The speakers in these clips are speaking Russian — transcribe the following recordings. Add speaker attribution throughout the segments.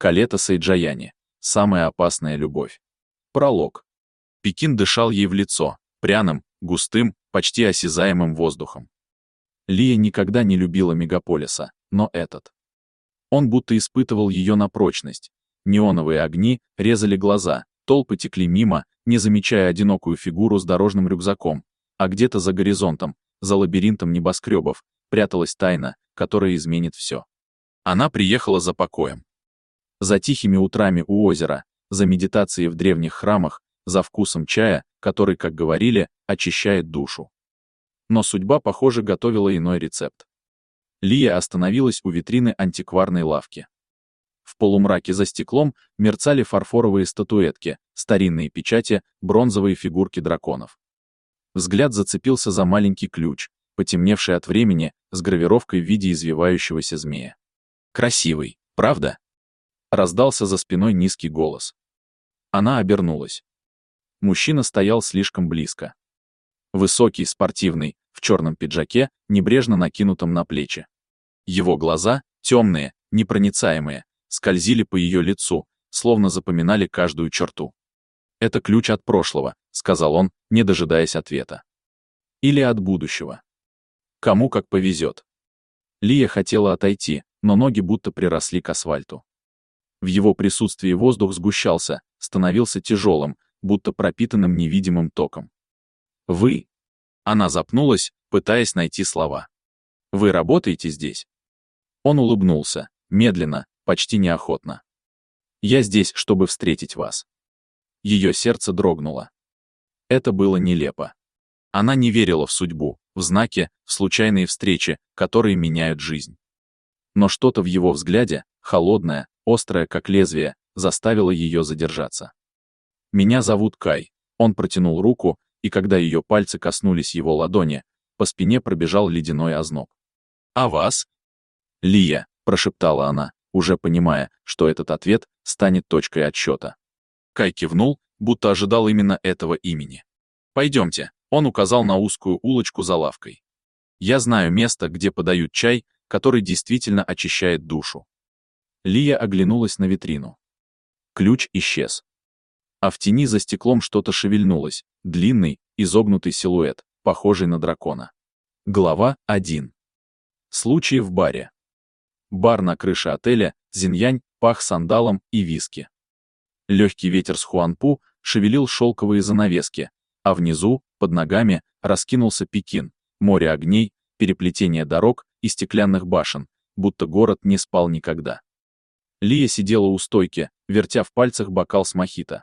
Speaker 1: Калета Сайджаяни. Самая опасная любовь. Пролог. Пекин дышал ей в лицо, пряным, густым, почти осязаемым воздухом. Лия никогда не любила мегаполиса, но этот. Он будто испытывал ее на прочность. Неоновые огни резали глаза, толпы текли мимо, не замечая одинокую фигуру с дорожным рюкзаком, а где-то за горизонтом, за лабиринтом небоскребов, пряталась тайна, которая изменит все. Она приехала за покоем. За тихими утрами у озера, за медитацией в древних храмах, за вкусом чая, который, как говорили, очищает душу. Но судьба, похоже, готовила иной рецепт. Лия остановилась у витрины антикварной лавки. В полумраке за стеклом мерцали фарфоровые статуэтки, старинные печати, бронзовые фигурки драконов. Взгляд зацепился за маленький ключ, потемневший от времени, с гравировкой в виде извивающегося змея. «Красивый, правда?» Раздался за спиной низкий голос. Она обернулась. Мужчина стоял слишком близко. Высокий, спортивный, в черном пиджаке, небрежно накинутом на плечи. Его глаза, темные, непроницаемые, скользили по ее лицу, словно запоминали каждую черту. «Это ключ от прошлого», — сказал он, не дожидаясь ответа. «Или от будущего. Кому как повезет». Лия хотела отойти, но ноги будто приросли к асфальту. В его присутствии воздух сгущался, становился тяжелым, будто пропитанным невидимым током. «Вы?» Она запнулась, пытаясь найти слова. «Вы работаете здесь?» Он улыбнулся, медленно, почти неохотно. «Я здесь, чтобы встретить вас». Ее сердце дрогнуло. Это было нелепо. Она не верила в судьбу, в знаки, в случайные встречи, которые меняют жизнь. Но что-то в его взгляде, холодное, острое как лезвие, заставило ее задержаться. «Меня зовут Кай». Он протянул руку, и когда ее пальцы коснулись его ладони, по спине пробежал ледяной озноб. «А вас?» «Лия», — прошептала она, уже понимая, что этот ответ станет точкой отсчета. Кай кивнул, будто ожидал именно этого имени. «Пойдемте», — он указал на узкую улочку за лавкой. «Я знаю место, где подают чай, который действительно очищает душу». Лия оглянулась на витрину. Ключ исчез. А в тени за стеклом что-то шевельнулось, длинный, изогнутый силуэт, похожий на дракона. Глава 1. Случай в баре. Бар на крыше отеля «Зиньянь» пах сандалом и виски. Легкий ветер с Хуанпу шевелил шелковые занавески, а внизу, под ногами, раскинулся Пекин, море огней, переплетение дорог и стеклянных башен, будто город не спал никогда. Лия сидела у стойки, вертя в пальцах бокал с мохито.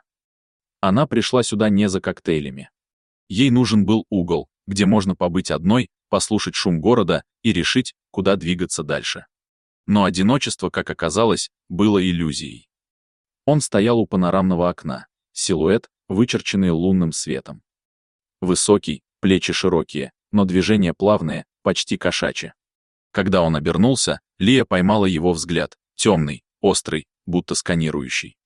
Speaker 1: Она пришла сюда не за коктейлями. Ей нужен был угол, где можно побыть одной, послушать шум города и решить, куда двигаться дальше. Но одиночество, как оказалось, было иллюзией. Он стоял у панорамного окна, силуэт, вычерченный лунным светом. Высокий, плечи широкие, но движения плавные, почти кошачьи. Когда он обернулся, Лия поймала его взгляд, темный, острый, будто сканирующий.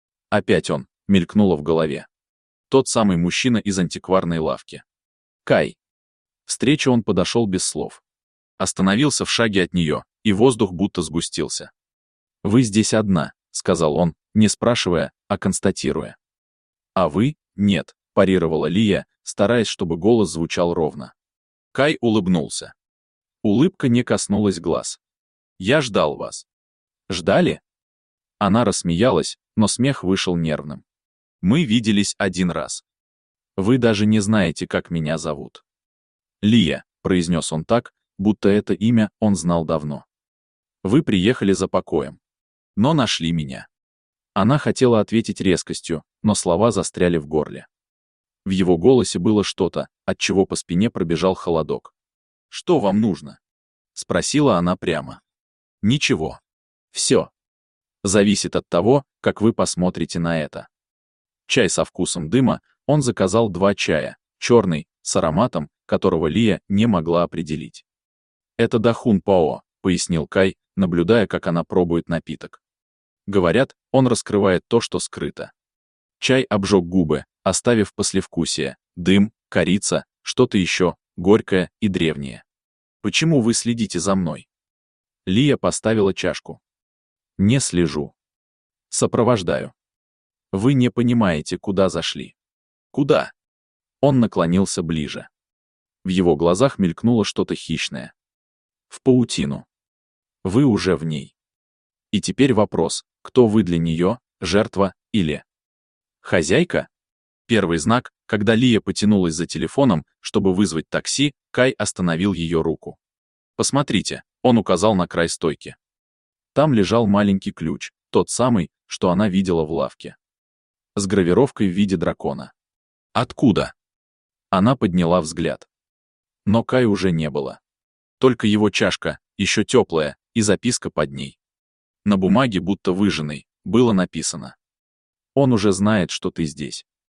Speaker 1: Опять он, мелькнуло в голове. Тот самый мужчина из антикварной лавки. Кай. Встрече он подошел без слов. Остановился в шаге от нее, и воздух будто сгустился. «Вы здесь одна», — сказал он, не спрашивая, а констатируя. «А вы? Нет», — парировала Лия, стараясь, чтобы голос звучал ровно. Кай улыбнулся. Улыбка не коснулась глаз. «Я ждал вас». «Ждали?» Она рассмеялась, но смех вышел нервным. «Мы виделись один раз. Вы даже не знаете, как меня зовут». «Лия», — произнес он так, будто это имя он знал давно. «Вы приехали за покоем. Но нашли меня». Она хотела ответить резкостью, но слова застряли в горле. В его голосе было что-то, от чего по спине пробежал холодок. «Что вам нужно?» — спросила она прямо. «Ничего. Все. Зависит от того, как вы посмотрите на это». Чай со вкусом дыма, он заказал 2 чая, черный, с ароматом, которого Лия не могла определить. «Это Дахун Пао», — пояснил Кай, наблюдая, как она пробует напиток. Говорят, он раскрывает то, что скрыто. Чай обжег губы, оставив послевкусие, дым, корица, что-то еще, горькое и древнее. «Почему вы следите за мной?» Лия поставила чашку. «Не слежу. Сопровождаю. Вы не понимаете, куда зашли. Куда? Он наклонился ближе. В его глазах мелькнуло что-то хищное. В паутину. Вы уже в ней. И теперь вопрос, кто вы для нее, жертва или хозяйка? Первый знак, когда Лия потянулась за телефоном, чтобы вызвать такси, Кай остановил ее руку. Посмотрите, он указал на край стойки. Там лежал маленький ключ, тот самый, что она видела в лавке. С гравировкой в виде дракона. Откуда? Она подняла взгляд. Но Кай уже не было. Только его чашка, еще теплая, и записка под ней. На бумаге, будто выжженной, было написано: «Он уже знает, что ты здесь».